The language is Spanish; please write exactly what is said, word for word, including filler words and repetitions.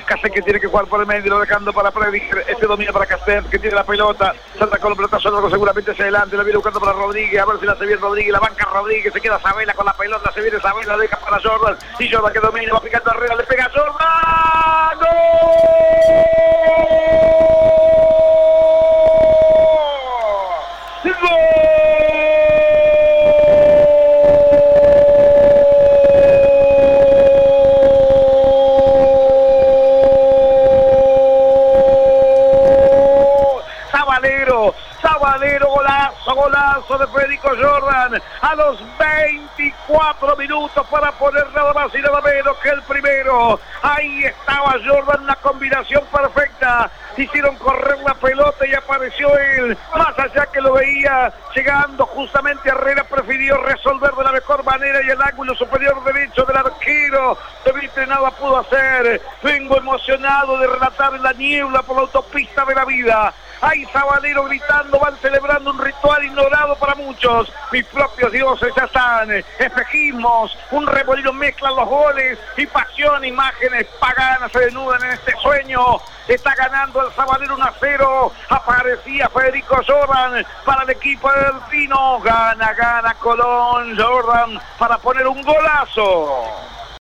Cassette que tiene que jugar por el medio, lo dejando para Freddy. Este dominio para Cassette, que tiene la pelota. Salta con la pelota solo, seguramente hacia adelante. La viene buscando para Rodríguez. A ver si la hace bien Rodríguez. La banca Rodríguez. Se queda Sabela con la pelota. Se viene Sabela, la deja para Jordan. Y Jordan que domina, va picando arriba. Le pega a Jordan. ¡Gol! ¡Gol! Sabalero, Sabalero, golazo, golazo de Federico Jordan a los veinticuatro minutos para poner nada más y nada menos que el primero. Ahí estaba Jordan, una combinación perfecta. Hicieron correr la pelota y apareció él. Más allá que lo veía llegando justamente a Herrera, prefirió resolver de la mejor manera y el ángulo superior derecho del arquero de Mitre nada pudo hacer. Vengo emocionado de relatar en la niebla por la autopista de la vida. Ahí Sabalero gritando, van celebrando un ritual ignorado para muchos. Mis propios dioses ya están. Espejismos, un remolino mezclan los goles y pasión, imágenes paganas se desnudan en este sueño. Está ganando el Sabalero uno a cero. Aparecía Federico Jordan para el equipo de Delfino. Gana, gana Colón. Jordan para poner un golazo.